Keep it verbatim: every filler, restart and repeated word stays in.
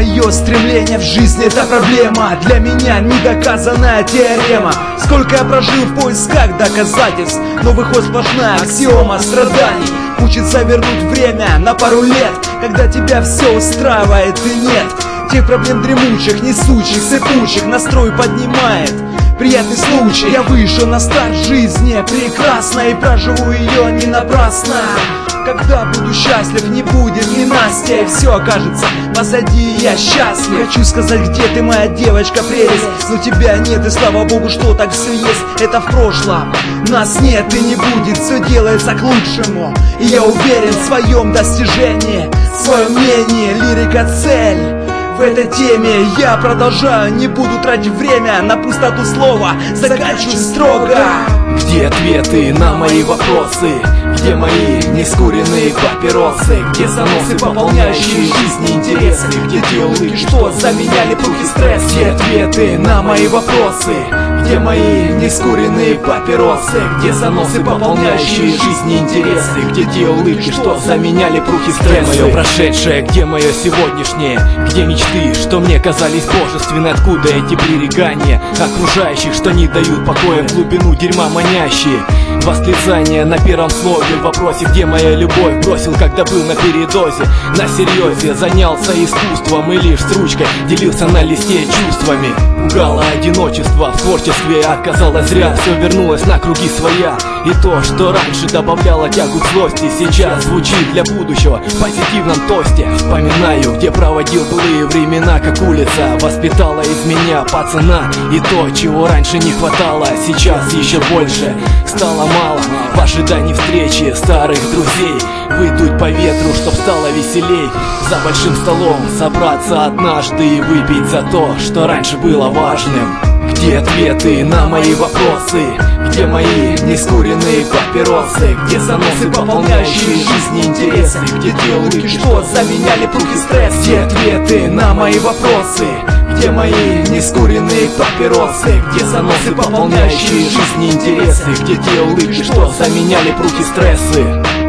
Мое стремление в жизни — это проблема, для меня недоказанная теорема. Сколько я прожил в поисках доказательств, но выходит сплошная аксиома страданий. Учится вернуть время на пару лет, когда тебя все устраивает и нет тех проблем дремучих, несучих, сыпучих, настрой поднимает приятный случай. Я вышел на старт жизни прекрасно и проживу ее не напрасно. Когда буду счастлив, не будет ненастья, и все окажется позади, я счастлив. Хочу сказать, где ты, моя девочка, прелесть, но тебя нет, и слава богу, что так все есть. Это в прошлом, нас нет и не будет, все делается к лучшему. И я уверен в своем достижении, в своем мнении, лирика цель. В этой теме я продолжаю, не буду тратить время на пустоту слова, заканчиваю строго. Где ответы на мои вопросы? Где мои нескуренные папиросы? Где заносы, пополняющие жизни интересы? Где те улыбки, что заменяли пруд и стресс? Где ответы на мои вопросы? Где мои нескуренные папиросы? Где заносы, пополняющие жизни интересы? Где те улыбки, что заменяли пруд и стресс? Где мое прошедшее? Где мое сегодняшнее? Где мечты, что мне казались божественны? Откуда эти пререкания окружающих, что не дают покоя в глубину дерьма манящие? Восклицание на первом слове в вопросе, где моя любовь? Бросил, когда был на передозе, на серьезе занялся искусством и лишь с ручкой делился на листе чувствами. Пугало одиночество в творчестве, оказалось зря, все вернулось на круги своя. И то, что раньше добавляло тягу к злости, сейчас звучит для будущего в позитивном тосте. Вспоминаю, где проводил былые времена, как улица воспитала из меня пацана. И то, чего раньше не хватало, сейчас еще больше стало мало. В ожидании встречи старых друзей выдуть по ветру, чтоб стало веселей. За большим столом собраться однажды и выпить за то, что раньше было важным. Где ответы на мои вопросы? Где мои нескуренные папиросы? Где заносы, пополняющие жизни интересы? Где те улыбки, что заменяли пруд и стресс? Где ответы на мои вопросы? Где мои нескуренные папиросы? Где заносы, пополняющие жизни интересы? Где те улыбки, что заменяли пруд и стрессы?